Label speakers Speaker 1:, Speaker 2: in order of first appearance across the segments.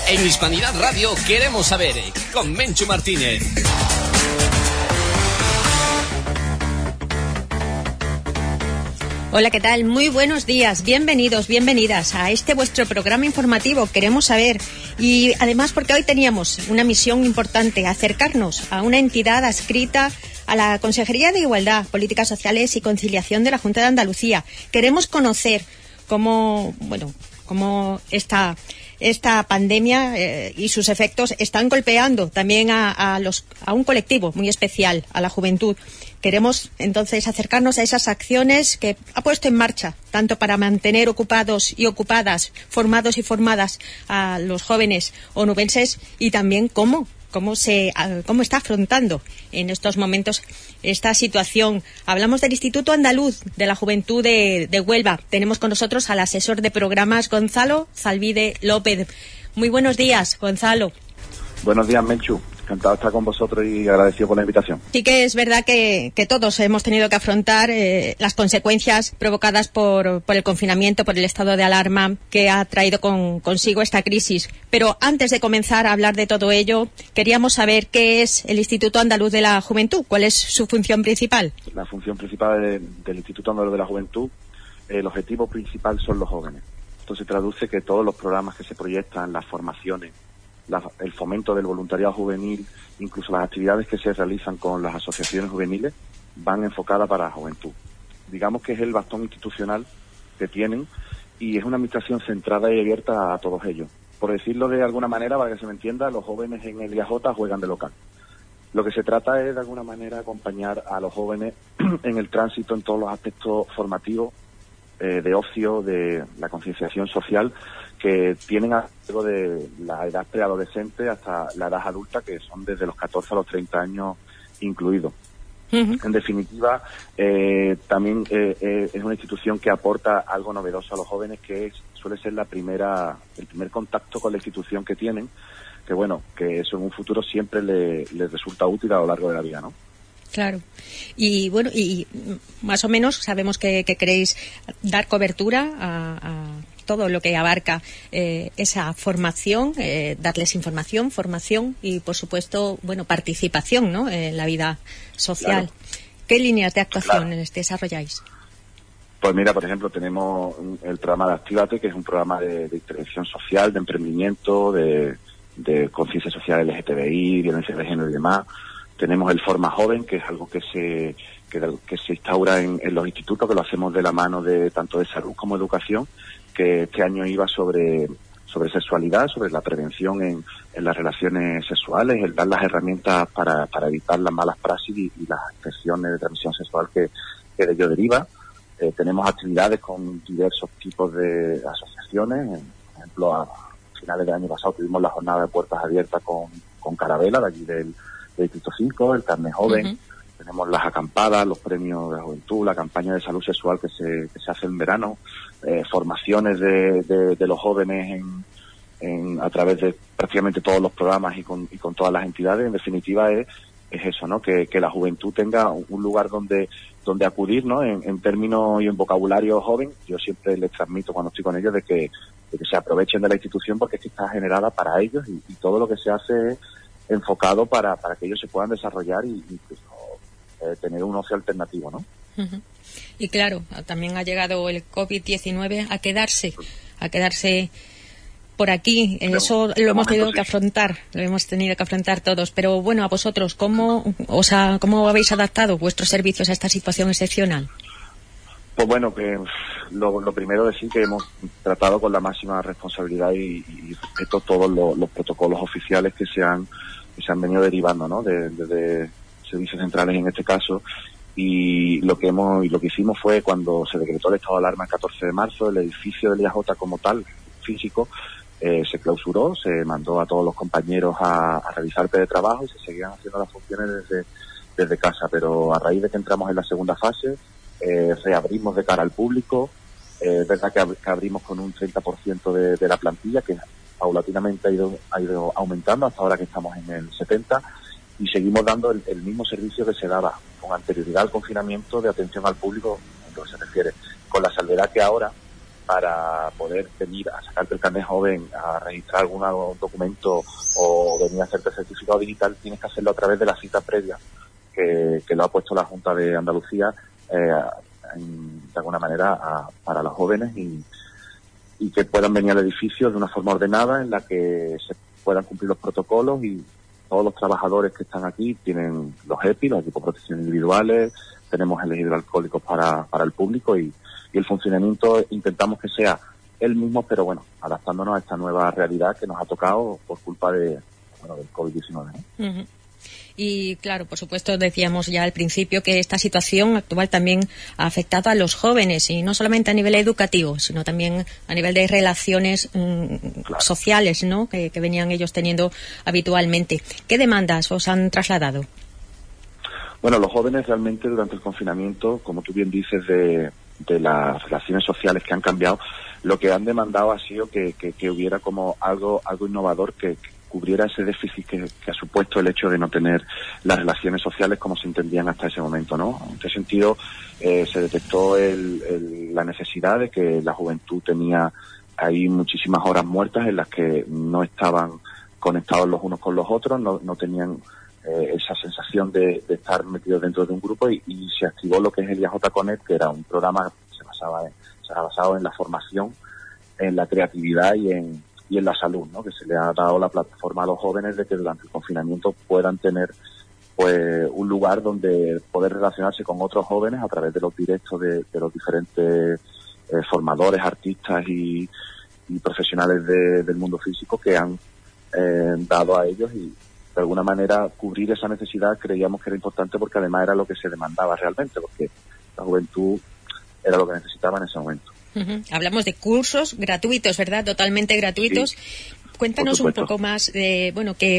Speaker 1: En Hispanidad Radio queremos saber, con Menchu Martínez.
Speaker 2: Hola, ¿qué tal? Muy buenos días, bienvenidos, bienvenidas a este vuestro programa informativo Queremos Saber. Y además porque hoy teníamos una misión importante, acercarnos a una entidad adscrita a la Consejería de Igualdad, Políticas Sociales y Conciliación de la Junta de Andalucía. Queremos conocer cómo esta pandemia y sus efectos están golpeando también a un colectivo muy especial, a la juventud. Queremos entonces acercarnos a esas acciones que ha puesto en marcha, tanto para mantener ocupados y ocupadas, formados y formadas a los jóvenes onubenses, y también cómo está afrontando en estos momentos esta situación. Hablamos del Instituto Andaluz de la Juventud de Huelva. Tenemos con nosotros al asesor de programas, Gonzalo Zalvide López. Muy buenos días, Gonzalo.
Speaker 3: Buenos días, Menchu. Encantado de estar con vosotros y agradecido por la invitación.
Speaker 2: Sí que es verdad que todos hemos tenido que afrontar las consecuencias provocadas por el confinamiento, por el estado de alarma que ha traído consigo esta crisis. Pero antes de comenzar a hablar de todo ello, queríamos saber qué es el Instituto Andaluz de la Juventud, cuál es su función principal.
Speaker 3: La función principal del Instituto Andaluz de la Juventud, el objetivo principal son los jóvenes. Esto se traduce que todos los programas que se proyectan, las formaciones, el fomento del voluntariado juvenil, incluso las actividades que se realizan con las asociaciones juveniles, van enfocadas para la juventud. Digamos que es el bastón institucional que tienen y es una administración centrada y abierta a todos ellos. Por decirlo de alguna manera, para que se me entienda, los jóvenes en el IAJ juegan de local. Lo que se trata es de alguna manera acompañar a los jóvenes en el tránsito en todos los aspectos formativos, de ocio, de la concienciación social, que tienen a cargo de la edad preadolescente hasta la edad adulta, que son desde los 14 a los 30 años incluidos. Uh-huh. En definitiva, también es una institución que aporta algo novedoso a los jóvenes, que suele ser el primer contacto con la institución que tienen, que eso en un futuro siempre les resulta útil a lo largo de la vida, ¿no?
Speaker 2: Claro. Y bueno, y más o menos sabemos que queréis dar cobertura a todo lo que abarca esa formación, darles información, formación y, por supuesto, participación, ¿no?, en la vida social. Claro. ¿Qué líneas de actuación desarrolláis?
Speaker 3: Pues mira, por ejemplo, tenemos el programa de Actívate, que es un programa de intervención social, de emprendimiento, de conciencia social LGTBI, violencia de género y demás. Tenemos el Forma Joven, que es algo que se instaura en los institutos, que lo hacemos de la mano de tanto de salud como educación, que este año iba sobre sexualidad, sobre la prevención en las relaciones sexuales, el dar las herramientas para evitar las malas praxis y las infecciones de transmisión sexual que de ello deriva. Tenemos actividades con diversos tipos de asociaciones. Por ejemplo, a finales del año pasado tuvimos la jornada de puertas abiertas con Carabela, de allí del Distrito 5, el Carne Joven. Uh-huh. Tenemos las acampadas, los premios de la juventud, la campaña de salud sexual que se hace en verano, formaciones de los jóvenes a través de prácticamente todos los programas y con todas las entidades. En definitiva es eso, ¿no? Que la juventud tenga un lugar donde acudir, ¿no? En términos y en vocabulario joven. Yo siempre les transmito cuando estoy con ellos de que se aprovechen de la institución, porque es que está generada para ellos y todo lo que se hace es enfocado para que ellos se puedan desarrollar y tener un ocio alternativo, ¿no?
Speaker 2: Uh-huh. Y claro, también ha llegado el COVID-19 a quedarse por aquí. Eso lo hemos tenido que afrontar todos. Pero bueno, a vosotros, ¿cómo habéis adaptado vuestros servicios a esta situación excepcional?
Speaker 3: Pues bueno, que lo primero decir que hemos tratado con la máxima responsabilidad y respeto todos los protocolos oficiales que se han venido derivando, ¿no?, de servicios centrales en este caso. Y lo que hicimos fue, cuando se decretó el estado de alarma el 14 de marzo, el edificio del IAJ como tal, físico, se clausuró, se mandó a todos los compañeros a realizar teletrabajo y se seguían haciendo las funciones desde casa. Pero a raíz de que entramos en la segunda fase, reabrimos de cara al público. Es verdad que abrimos con un 30% de la plantilla, que paulatinamente ha ido aumentando hasta ahora que estamos en el 70%, y seguimos dando el mismo servicio que se daba con anterioridad al confinamiento de atención al público en lo que se refiere, con la salvedad que ahora para poder venir a sacarte el carnet joven, a registrar algún documento o venir a hacerte certificado digital, tienes que hacerlo a través de la cita previa que lo ha puesto la Junta de Andalucía de alguna manera para los jóvenes y que puedan venir al edificio de una forma ordenada en la que se puedan cumplir los protocolos, y todos los trabajadores que están aquí tienen los EPI, los equipos de protección individuales, tenemos el hidroalcohólicos para el público y el funcionamiento intentamos que sea el mismo, pero bueno, adaptándonos a esta nueva realidad que nos ha tocado por culpa del COVID-19, ¿no?
Speaker 2: Uh-huh. Y claro, por supuesto, decíamos ya al principio que esta situación actual también ha afectado a los jóvenes, y no solamente a nivel educativo, sino también a nivel de relaciones sociales, ¿no?, que venían ellos teniendo habitualmente. ¿Qué demandas os han trasladado?
Speaker 3: Bueno, los jóvenes realmente durante el confinamiento, como tú bien dices, de las relaciones sociales que han cambiado, lo que han demandado ha sido que hubiera como algo innovador que cubriera ese déficit que ha supuesto el hecho de no tener las relaciones sociales como se entendían hasta ese momento, ¿no? En este sentido, se detectó la necesidad de que la juventud tenía ahí muchísimas horas muertas en las que no estaban conectados los unos con los otros, no tenían esa sensación de estar metidos dentro de un grupo, y se activó lo que es el IAJ Connect, que era un programa que se ha basado en la formación, en la creatividad y en la salud, ¿no? Que se le ha dado la plataforma a los jóvenes de que durante el confinamiento puedan tener pues un lugar donde poder relacionarse con otros jóvenes a través de los directos de los diferentes formadores, artistas y profesionales del mundo físico que han dado a ellos, y de alguna manera cubrir esa necesidad creíamos que era importante, porque además era lo que se demandaba realmente, porque la juventud era lo que necesitaba en ese momento.
Speaker 2: Uh-huh. Hablamos de cursos gratuitos, ¿verdad? Totalmente gratuitos. Sí, cuéntanos un poco más de,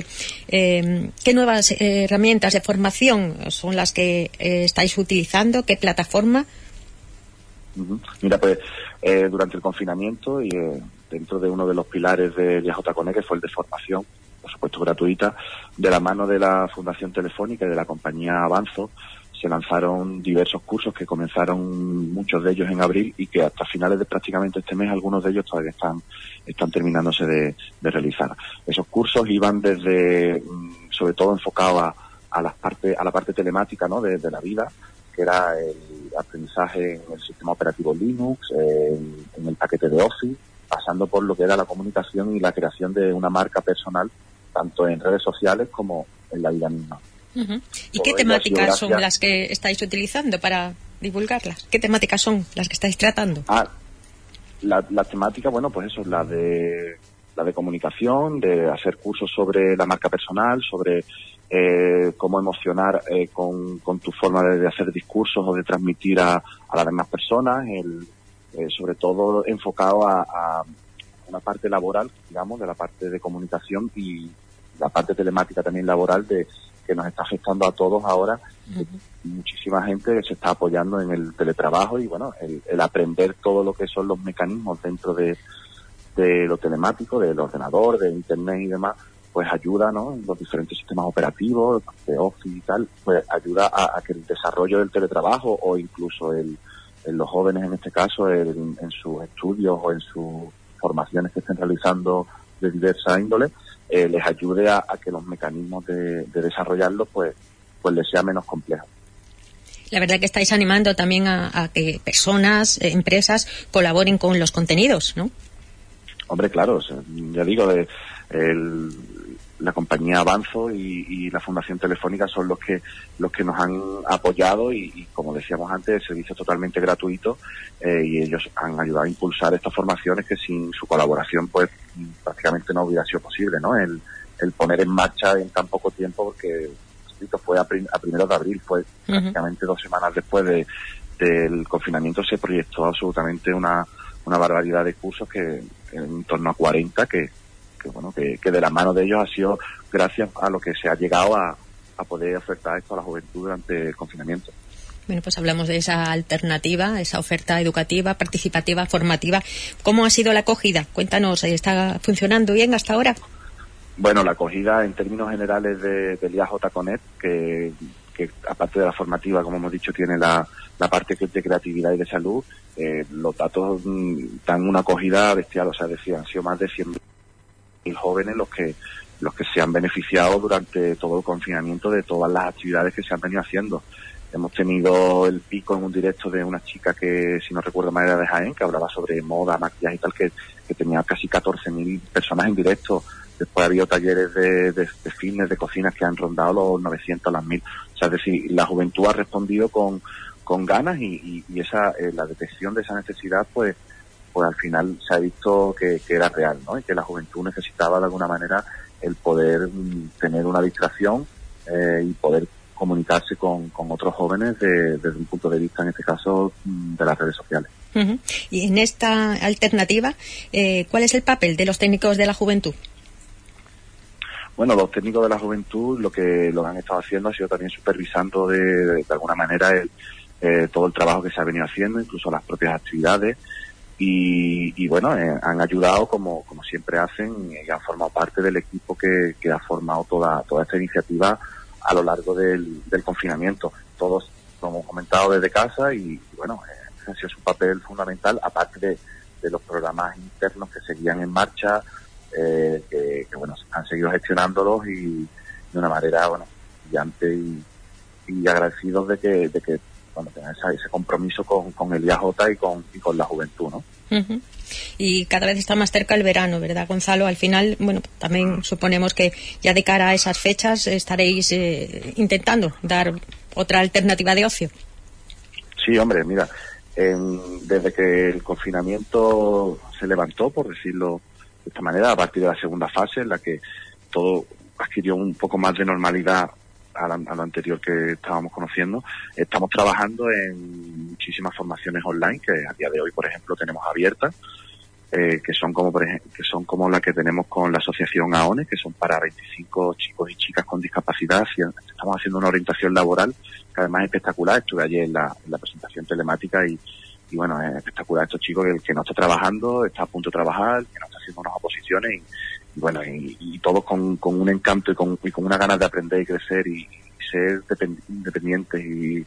Speaker 2: qué nuevas herramientas de formación son las que estáis utilizando, qué plataforma.
Speaker 3: Uh-huh. Mira, pues durante el confinamiento y dentro de uno de los pilares de IAJ Connect, que fue el de formación, por supuesto gratuita, de la mano de la Fundación Telefónica y de la compañía Avanzo, se lanzaron diversos cursos que comenzaron muchos de ellos en abril y que hasta finales de prácticamente este mes algunos de ellos todavía están terminándose de realizar. Esos cursos iban desde, sobre todo enfocados a la parte telemática, ¿no?, de la vida, que era el aprendizaje en el sistema operativo Linux, en el paquete de Office, pasando por lo que era la comunicación y la creación de una marca personal, tanto en redes sociales como en la vida misma.
Speaker 2: Uh-huh. ¿Y qué temáticas son las que estáis utilizando para divulgarlas? ¿Qué temáticas son las que estáis tratando?
Speaker 3: La temática, pues eso, la de comunicación, de hacer cursos sobre la marca personal, sobre cómo emocionar con tu forma de hacer discursos o de transmitir a las demás personas, sobre todo enfocado a una parte laboral, digamos, de la parte de comunicación, y la parte telemática también laboral que nos está afectando a todos ahora. Uh-huh. Muchísima gente se está apoyando en el teletrabajo y el aprender todo lo que son los mecanismos dentro de lo telemático, del ordenador, de internet y demás, pues ayuda, ¿no?, en los diferentes sistemas operativos, de Office y tal, pues ayuda a que el desarrollo del teletrabajo, o incluso en los jóvenes en este caso, en sus estudios o en sus formaciones que estén realizando de diversa índole, les ayude a que los mecanismos de desarrollarlo pues les sea menos complejo.
Speaker 2: La verdad que estáis animando también a que personas, empresas colaboren con los contenidos, ¿no?
Speaker 3: Hombre, claro, ya digo, la compañía Avanzo y la Fundación Telefónica son los que nos han apoyado y como decíamos antes, el servicio es totalmente gratuito, y ellos han ayudado a impulsar estas formaciones que sin su colaboración pues prácticamente no hubiera sido posible, ¿no? El poner en marcha en tan poco tiempo, porque esto fue a primeros de abril, fue prácticamente 2 semanas después del confinamiento, se proyectó absolutamente una barbaridad de cursos, que en torno a 40 que de la mano de ellos ha sido gracias a lo que se ha llegado a poder ofertar esto a la juventud durante el confinamiento.
Speaker 2: Bueno, pues hablamos de esa alternativa, esa oferta educativa, participativa, formativa. ¿Cómo ha sido la acogida? Cuéntanos, ¿está funcionando bien hasta ahora?
Speaker 3: Bueno, la acogida en términos generales del IAJ Connect, que que aparte de la formativa, como hemos dicho, tiene la parte que es de creatividad y de salud. Los datos dan una acogida bestial, o sea, han sido más de 100.000 jóvenes los que se han beneficiado durante todo el confinamiento de todas las actividades que se han venido haciendo. Hemos tenido el pico en un directo de una chica que, si no recuerdo mal, era de Jaén, que hablaba sobre moda, maquillaje y tal, que tenía casi 14.000 personas en directo. Después ha habido talleres de fitness, de cocinas que han rondado los 900, las 1.000. O sea, es decir, la juventud ha respondido con ganas y esa la detección de esa necesidad, pues al final se ha visto que era real, ¿no? Y que la juventud necesitaba de alguna manera el poder tener una distracción y poder comunicarse con otros jóvenes desde un punto de vista, en este caso, de las redes sociales.
Speaker 2: Uh-huh. Y en esta alternativa, ¿cuál es el papel de los técnicos de la juventud?
Speaker 3: Bueno, los técnicos de la juventud lo que han estado haciendo ha sido también supervisando de alguna manera todo el trabajo que se ha venido haciendo, incluso las propias actividades. Y bueno, han ayudado como siempre hacen y han formado parte del equipo que ha formado toda esta iniciativa a lo largo del confinamiento. Todos lo hemos comentado desde casa y bueno, ha sido su papel fundamental, aparte de los programas internos que seguían en marcha, que bueno, han seguido gestionándolos y de una manera, bueno, brillante y agradecidos de que bueno, tengan ese compromiso con el IAJ y con la juventud, ¿no?
Speaker 2: Uh-huh. Y cada vez está más cerca el verano, ¿verdad, Gonzalo? Al final, bueno, también suponemos que ya de cara a esas fechas estaréis intentando dar otra alternativa de ocio.
Speaker 3: Sí, hombre, mira, desde que el confinamiento se levantó, por decirlo de esta manera, a partir de la segunda fase, en la que todo adquirió un poco más de normalidad a lo anterior que estábamos conociendo, estamos trabajando en muchísimas formaciones online que a día de hoy, por ejemplo, tenemos abiertas, que son como la que tenemos con la asociación AONE, que son para 25 chicos y chicas con discapacidad. Estamos haciendo una orientación laboral que además es espectacular. Estuve ayer en la presentación telemática y bueno, es espectacular. Estos chicos, el que no está trabajando, está a punto de trabajar, que no está haciendo unas oposiciones y bueno, y todos con un encanto y con una ganas de aprender y crecer y ser independientes y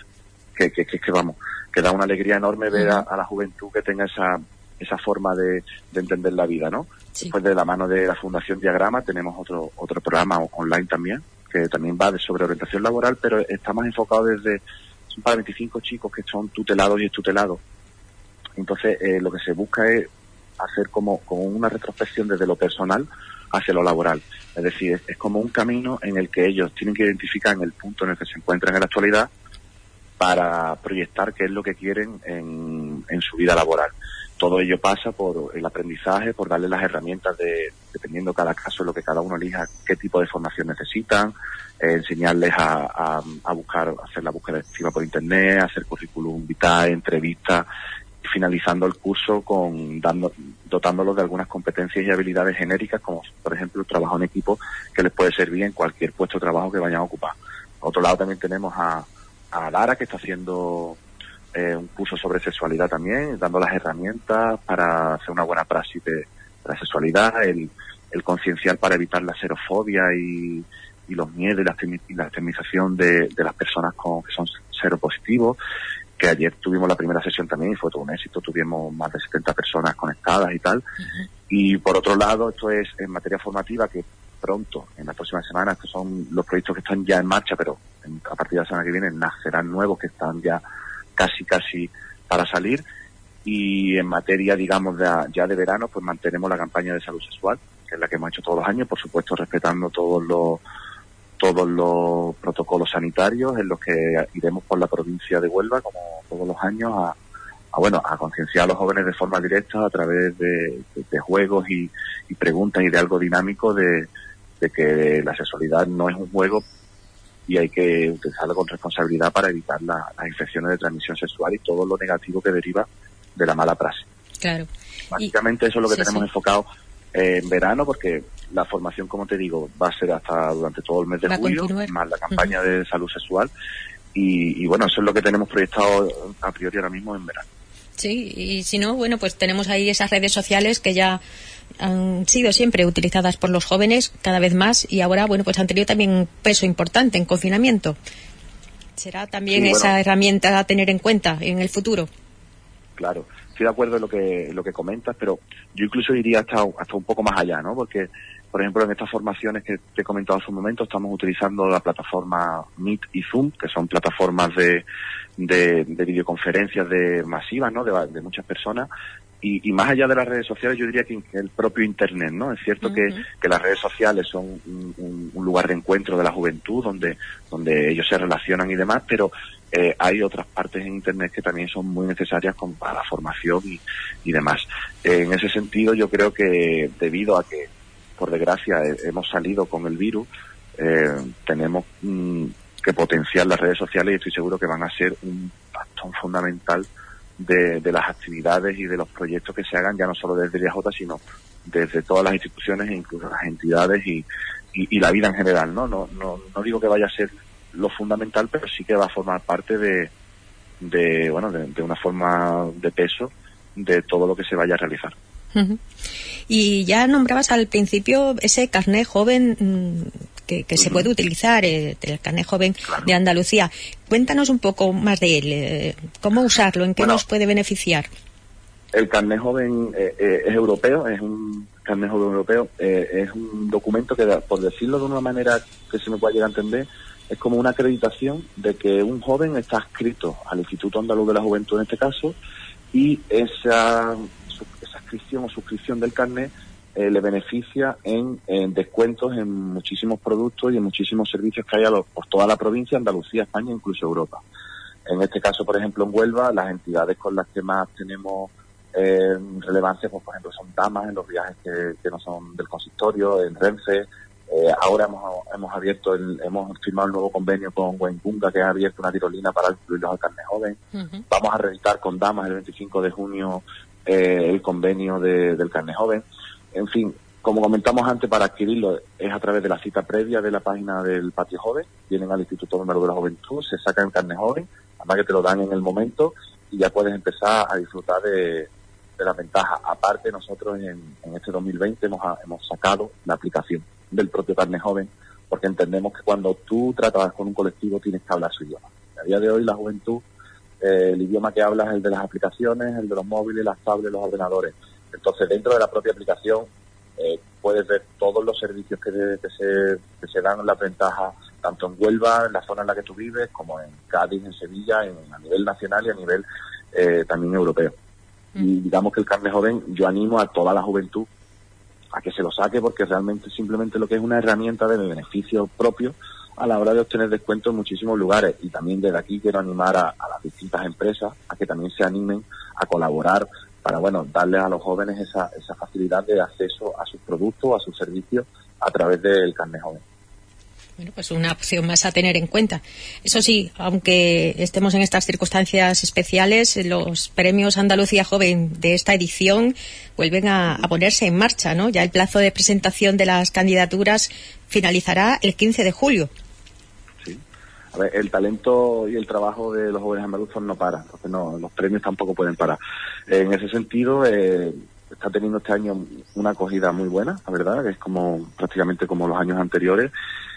Speaker 3: que vamos, que da una alegría enorme ver a la juventud que tenga esa forma de entender la vida, ¿no? Sí. Después, de la mano de la Fundación Diagrama, tenemos otro programa online también, que también va sobre orientación laboral, pero está más enfocado son para 25 chicos que son tutelados y extutelados. Entonces, lo que se busca es hacer como una retrospección desde lo personal hacia lo laboral. Es decir, es como un camino en el que ellos tienen que identificar en el punto en el que se encuentran en la actualidad para proyectar qué es lo que quieren en su vida laboral. Todo ello pasa por el aprendizaje, por darle las herramientas dependiendo cada caso, lo que cada uno elija, qué tipo de formación necesitan, enseñarles a hacer la búsqueda activa por internet, hacer currículum vitae, entrevistas, y finalizando el curso dotándolos de algunas competencias y habilidades genéricas, como por ejemplo el trabajo en equipo, que les puede servir en cualquier puesto de trabajo que vayan a ocupar. Por otro lado, también tenemos a Lara, que está haciendo un curso sobre sexualidad también, dando las herramientas para hacer una buena praxis de la sexualidad, el concienciar para evitar la xerofobia y los miedos y la extremización de las personas que son seropositivos, que ayer tuvimos la primera sesión también y fue todo un éxito, tuvimos más de 70 personas conectadas y tal. Uh-huh. Y por otro lado, esto es en materia formativa, que pronto, en las próximas semanas, estos son los proyectos que están ya en marcha, pero a partir de la semana que viene nacerán nuevos que están ya casi para salir. Y en materia, digamos, ya de verano, pues mantenemos la campaña de salud sexual, que es la que hemos hecho todos los años, por supuesto respetando todos los protocolos sanitarios, en los que iremos por la provincia de Huelva, como todos los años, a concienciar a los jóvenes de forma directa a través de juegos y preguntas y de algo dinámico de que la sexualidad no es un juego y hay que utilizarlo con responsabilidad para evitar las infecciones de transmisión sexual y todo lo negativo que deriva de la mala praxis.
Speaker 2: Claro.
Speaker 3: Básicamente eso es lo que tenemos enfocado en verano, porque la formación, como te digo, va a ser hasta durante todo el mes de julio, más la campaña de salud sexual y bueno, eso es lo que tenemos proyectado a priori ahora mismo en verano.
Speaker 2: Sí, y si no, bueno, pues tenemos ahí esas redes sociales que ya han sido siempre utilizadas por los jóvenes cada vez más y ahora, bueno, pues han tenido también un peso importante en confinamiento. Será también esa herramienta a tener en cuenta en el futuro.
Speaker 3: Claro, estoy de acuerdo en lo que comentas, pero yo incluso iría hasta un poco más allá, ¿no? Porque, por ejemplo, en estas formaciones que te he comentado hace un momento, estamos utilizando la plataforma Meet y Zoom, que son plataformas de videoconferencias masivas, ¿no? De muchas personas. Y más allá de las redes sociales, yo diría que el propio Internet, ¿no? Es cierto que las redes sociales son un lugar de encuentro de la juventud, donde ellos se relacionan y demás, pero hay otras partes en Internet que también son muy necesarias para la formación y demás. En ese sentido, yo creo que debido a que, por desgracia, hemos salido con el virus, tenemos que potenciar las redes sociales, y estoy seguro que van a ser un bastón fundamental de las actividades y de los proyectos que se hagan, ya no solo desde IAJ, sino desde todas las instituciones e incluso las entidades y la vida en general, ¿no? No digo que vaya a ser lo fundamental, pero sí que va a formar parte de una forma de peso de todo lo que se vaya a realizar.
Speaker 2: Y ya nombrabas al principio ese carnet joven que se puede utilizar, el carnet joven de Andalucía. Cuéntanos un poco más de él, cómo usarlo, en qué nos puede beneficiar.
Speaker 3: El carnet joven es europeo, es un carnet joven europeo, es un documento que, por decirlo de una manera que se me pueda llegar a entender, es como una acreditación de que un joven está adscrito al Instituto Andaluz de la Juventud en este caso, y esa inscripción o suscripción del carnet le beneficia en descuentos en muchísimos productos y en muchísimos servicios que hay por toda la provincia, Andalucía, España, incluso Europa. En este caso, por ejemplo, en Huelva, las entidades con las que más tenemos relevancia, pues por ejemplo, son Damas en los viajes que no son del consistorio, en Renfe. Ahora hemos firmado el nuevo convenio con Wengunga, que ha abierto una tirolina para incluirlos al carnet joven. Vamos a reeditar con Damas el 25 de junio el convenio del carnet joven. En fin, como comentamos antes, para adquirirlo es a través de la cita previa de la página del Patio Joven. Vienen al Instituto Andaluz de la Juventud, se sacan el carnet joven, además que te lo dan en el momento y ya puedes empezar a disfrutar de las ventajas. Aparte, nosotros en este 2020 hemos sacado la aplicación del propio carnet joven, porque entendemos que cuando tú tratas con un colectivo tienes que hablar su idioma. A día de hoy la juventud, el idioma que habla es el de las aplicaciones, el de los móviles, las tablets, los ordenadores. Entonces, dentro de la propia aplicación puedes ver todos los servicios que se dan, las ventajas, tanto en Huelva, en la zona en la que tú vives, como en Cádiz, en Sevilla, a nivel nacional y a nivel también europeo. Y digamos que el carnet joven, yo animo a toda la juventud a que se lo saque, porque realmente simplemente lo que es una herramienta de beneficio propio a la hora de obtener descuentos en muchísimos lugares. Y también desde aquí quiero animar a las distintas empresas a que también se animen a colaborar para, darles a los jóvenes esa facilidad de acceso a sus productos, a sus servicios a través del carnet joven.
Speaker 2: Bueno, pues una opción más a tener en cuenta. Eso sí, aunque estemos en estas circunstancias especiales, los premios Andalucía Joven de esta edición vuelven a ponerse en marcha, ¿no? Ya el plazo de presentación de las candidaturas finalizará el 15 de julio.
Speaker 3: Sí. A ver, el talento y el trabajo de los jóvenes andaluces no para, entonces los premios tampoco pueden parar. En ese sentido, está teniendo este año una acogida muy buena, la verdad, que es prácticamente como los años anteriores.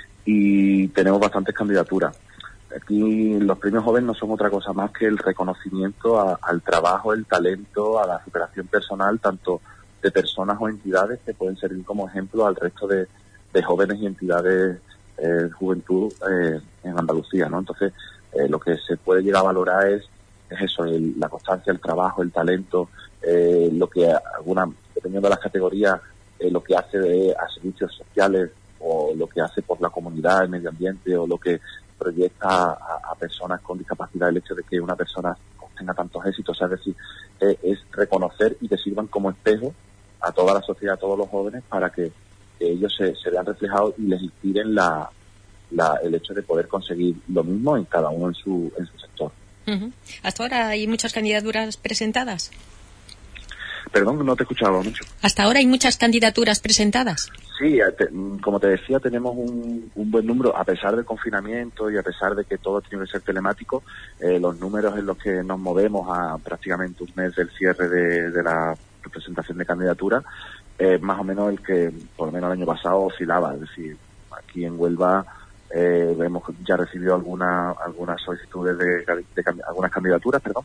Speaker 3: Y tenemos bastantes candidaturas. Aquí los premios jóvenes no son otra cosa más que el reconocimiento al trabajo, el talento, a la superación personal, tanto de personas o entidades que pueden servir como ejemplo al resto de jóvenes y entidades de juventud en Andalucía, ¿no? Entonces, lo que se puede llegar a valorar es eso, la constancia, el trabajo, el talento, lo que dependiendo de las categorías, lo que hace a servicios sociales, o lo que hace por la comunidad, el medio ambiente, o lo que proyecta a personas con discapacidad, el hecho de que una persona tenga tantos éxitos. O sea, es decir, es reconocer y que sirvan como espejo a toda la sociedad, a todos los jóvenes, para que ellos se vean reflejados y les inspiren el hecho de poder conseguir lo mismo en cada uno en su sector.
Speaker 2: ¿Hasta ahora hay muchas candidaturas presentadas?
Speaker 3: Perdón, no te escuchaba mucho.
Speaker 2: ¿Hasta ahora hay muchas candidaturas presentadas?
Speaker 3: Sí, como te decía, tenemos un buen número, a pesar del confinamiento y a pesar de que todo tiene que ser telemático, los números en los que nos movemos a prácticamente un mes del cierre de la presentación de candidatura, más o menos el que, por lo menos el año pasado, oscilaba. Es decir, aquí en Huelva hemos ya recibido algunas solicitudes de algunas candidaturas, perdón.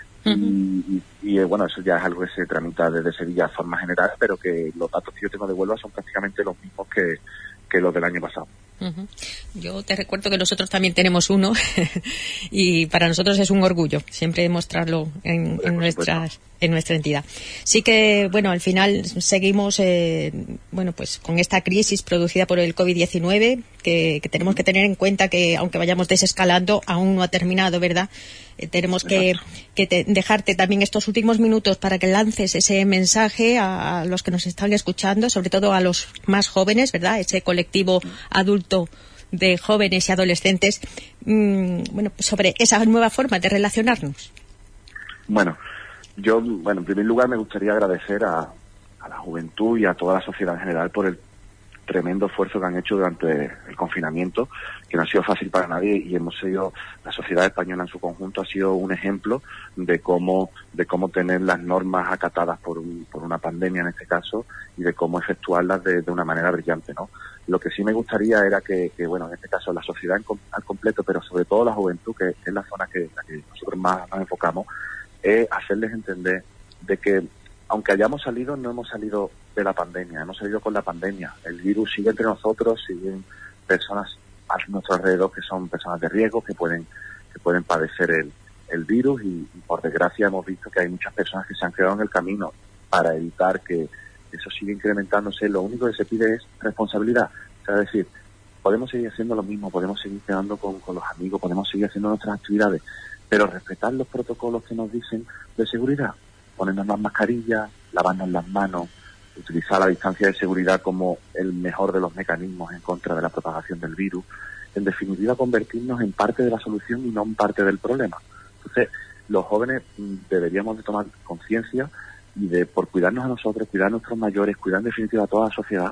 Speaker 3: Y bueno, eso ya es algo que se tramita desde Sevilla de forma general, pero que los datos que yo tengo de Huelva son prácticamente los mismos que los del año pasado.
Speaker 2: Yo te recuerdo que nosotros también tenemos uno y para nosotros es un orgullo siempre mostrarlo en nuestra entidad. Sí que, bueno, al final seguimos pues con esta crisis producida por el COVID-19 que tenemos que tener en cuenta que aunque vayamos desescalando aún no ha terminado, ¿verdad? Tenemos que dejarte también estos últimos minutos para que lances ese mensaje a los que nos están escuchando, sobre todo a los más jóvenes, ¿verdad? Ese colectivo adulto de jóvenes y adolescentes, sobre esa nueva forma de relacionarnos.
Speaker 3: Bueno, en primer lugar me gustaría agradecer a la juventud y a toda la sociedad en general por el tremendo esfuerzo que han hecho durante el confinamiento, que no ha sido fácil para nadie, y la sociedad española en su conjunto ha sido un ejemplo de cómo tener las normas acatadas por una pandemia en este caso, y de cómo efectuarlas de una manera brillante, ¿no? Lo que sí me gustaría era que en este caso la sociedad al completo, pero sobre todo la juventud, que es la zona que nosotros más nos enfocamos, es hacerles entender de que aunque hayamos salido, no hemos salido de la pandemia, hemos salido con la pandemia. El virus sigue entre nosotros, siguen personas a nuestro alrededor que son personas de riesgo, que pueden padecer el virus, y por desgracia hemos visto que hay muchas personas que se han quedado en el camino. Para evitar que eso siga incrementándose, lo único que se pide es responsabilidad. O sea, es decir, podemos seguir haciendo lo mismo, podemos seguir quedando con los amigos, podemos seguir haciendo nuestras actividades, pero respetar los protocolos que nos dicen de seguridad, ponernos las mascarillas, lavarnos las manos, utilizar la distancia de seguridad como el mejor de los mecanismos en contra de la propagación del virus. En definitiva, convertirnos en parte de la solución y no en parte del problema. Entonces, los jóvenes deberíamos de tomar conciencia y por cuidarnos a nosotros, cuidar a nuestros mayores, cuidar en definitiva a toda la sociedad.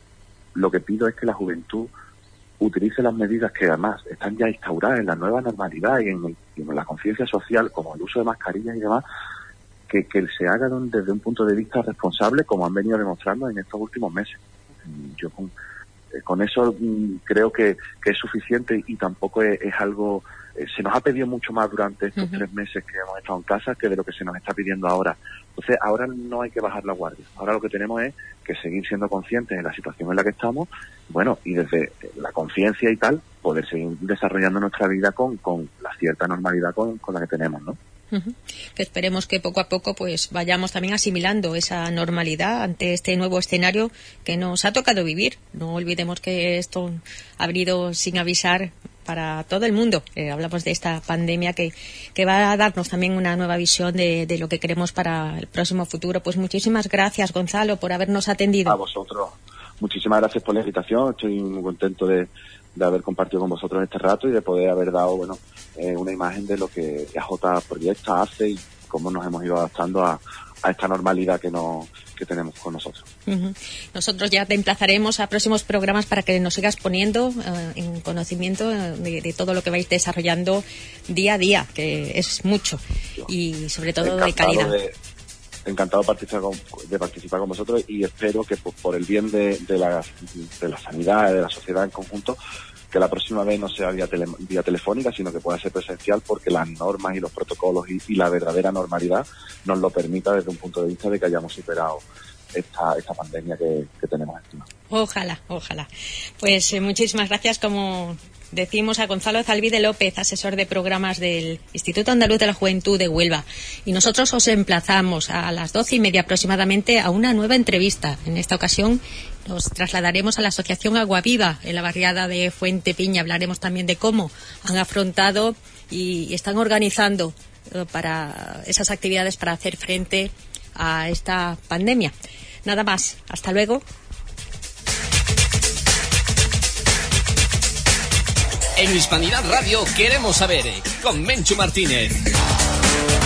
Speaker 3: Lo que pido es que la juventud utilice las medidas que además están ya instauradas en la nueva normalidad y en la conciencia social, como el uso de mascarillas y demás, que se haga desde un punto de vista responsable, como han venido demostrando en estos últimos meses. Yo con eso creo que es suficiente, y tampoco es algo... se nos ha pedido mucho más durante estos 3 meses que hemos estado en casa que de lo que se nos está pidiendo ahora. Entonces, ahora no hay que bajar la guardia. Ahora lo que tenemos es que seguir siendo conscientes de la situación en la que estamos, y desde la conciencia y tal, poder seguir desarrollando nuestra vida con la cierta normalidad con la que tenemos, ¿no?
Speaker 2: Que esperemos que poco a poco pues vayamos también asimilando esa normalidad ante este nuevo escenario que nos ha tocado vivir. No olvidemos que esto ha venido sin avisar para todo el mundo. Hablamos de esta pandemia que va a darnos también una nueva visión de lo que queremos para el próximo futuro. Pues muchísimas gracias, Gonzalo, por habernos atendido.
Speaker 3: A vosotros. Muchísimas gracias por la invitación. Estoy muy contento de haber compartido con vosotros este rato y de poder haber dado una imagen de lo que AJ Proyecta hace y cómo nos hemos ido adaptando a esta normalidad que tenemos con nosotros.
Speaker 2: Nosotros ya te emplazaremos a próximos programas para que nos sigas poniendo en conocimiento de todo lo que vais desarrollando día a día, que es mucho y sobre todo de calidad.
Speaker 3: Encantado de participar con vosotros, y espero que por el bien de la sanidad, de la sociedad en conjunto, que la próxima vez no sea vía telefónica, sino que pueda ser presencial, porque las normas y los protocolos y la verdadera normalidad nos lo permita desde un punto de vista de que hayamos superado esta pandemia que tenemos encima.
Speaker 2: Ojalá. Pues muchísimas gracias, como decimos, a Gonzalo Zalvide López, asesor de programas del Instituto Andaluz de la Juventud de Huelva. Y nosotros os emplazamos a las 12:30 aproximadamente a una nueva entrevista. En esta ocasión nos trasladaremos a la Asociación Agua Viva en la barriada de Fuente Piña. Hablaremos también de cómo han afrontado y están organizando para esas actividades para hacer frente a esta pandemia. Nada más. Hasta luego.
Speaker 1: En Hispanidad Radio queremos saber, con Menchu Martínez.